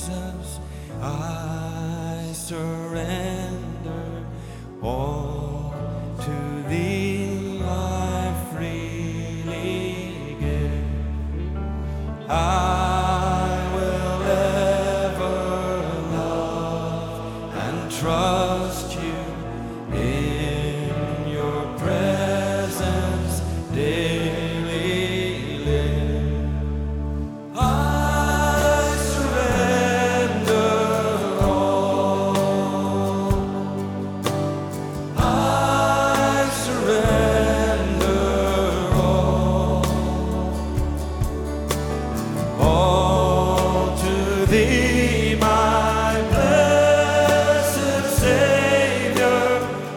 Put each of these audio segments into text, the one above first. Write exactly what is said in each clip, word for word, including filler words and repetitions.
Jesus, I surrender all to Thee. I freely give. I will ever love and trust You in Your presence daily live. I surrender all. I surrender all. All to Thee, my blessed Savior.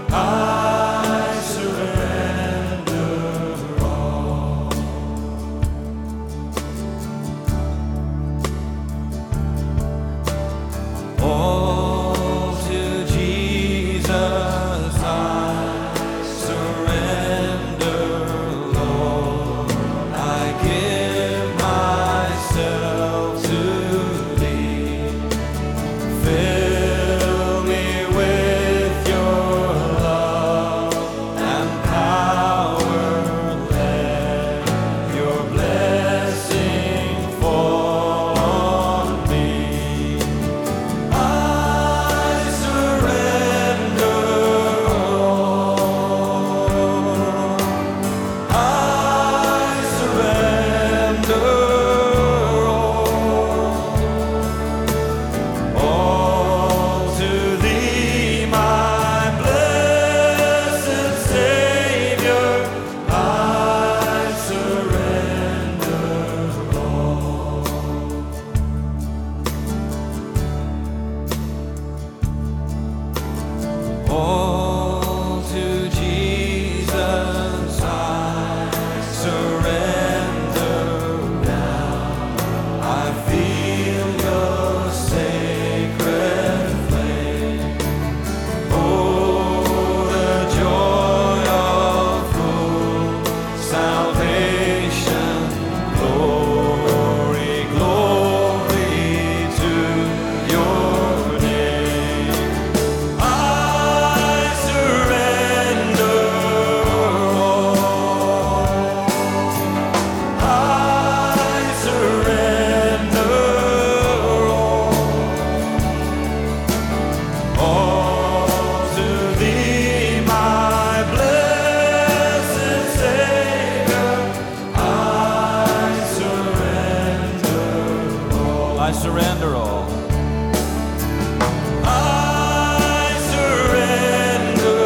I surrender all. All to Jesus I surrender, Lord. I give myself to Thee. Fill me with Your love and power. Let Your blessing fall on me. I surrender all. I surrender all. All to Thee, my blessed Savior. I surrender all. All to Jesus I surrender now. I feel Your sacred flame. Oh, the joy of full salvation. Glory, glory to Your name. I surrender all. I surrender all. All to Thee, my blessed Savior. I surrender all. I surrender all. I surrender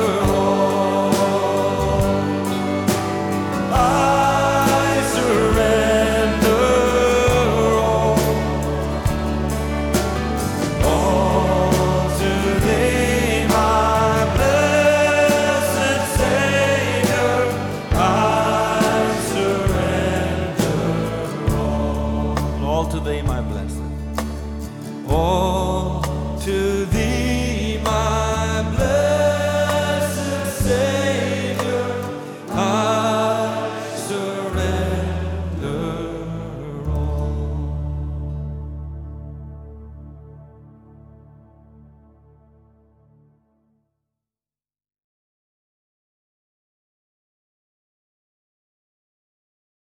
all. I surrender all. All to Thee, my blessed Savior. I surrender all. All to Thee, my blessed. All to Thee.